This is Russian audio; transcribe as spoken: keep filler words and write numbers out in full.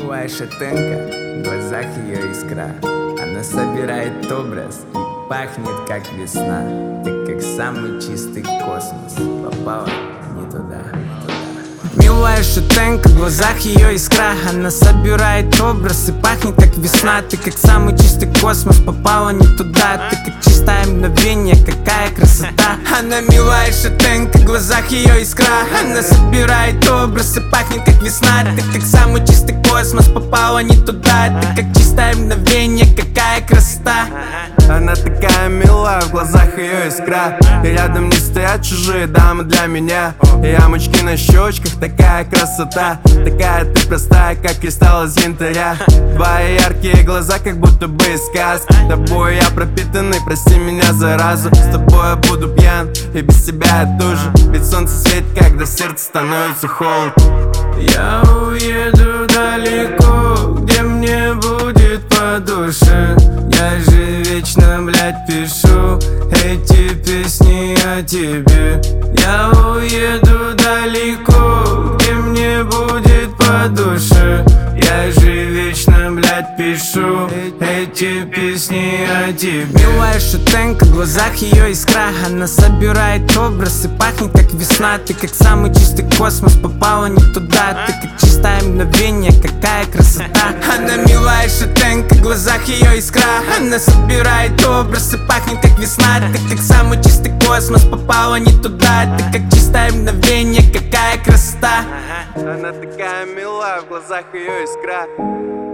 Милая шатенка, в глазах ее искра. Она собирает образ и пахнет как весна. Ты как самый чистый космос, попала не туда, не туда. Милая шатенка, в глазах ее искра. Она собирает образ и пахнет как весна. Ты как самый чистый космос, попала не туда. Ты как чистое мгновение, какая красота. Она милая шатенка, в глазах ее искра. Она собирает образ и пахнет как весна. Ты как самый чистый космос, попала не туда. Ты как чистое мгновение, какая красота. Она такая милая, в глазах ее искра. И рядом не стоят чужие дамы для меня. И ямочки на щечках, такая красота. Такая ты простая, как кристалл из янтаря. Твои яркие глаза, как будто бы из сказки. Тобой я пропитанный, прости меня заразу. С тобой я буду пьян, и без тебя я тоже. Ведь солнце светит, когда сердце становится холодно. Я уеду далеко, где мне будет по душе. Я же вечно, блядь, пишу эти песни о тебе. Я уеду далеко, где мне будет по душе. Я же вечно, блядь, пишу эти песни о тебе. Милая шатенка, в глазах ее искра. Она собирает образ и пахнет как весна. Ты как самый чистый космос, попала не туда. Ты как чистое мгновение, какая красота. Она милая шатенка, в глазах ее искра. Она собирает образ и пахнет как весна. Ты как самый чистый космос, попала не туда. Ты как чистое мгновение, какая красота. Она такая милая, в глазах ее искра.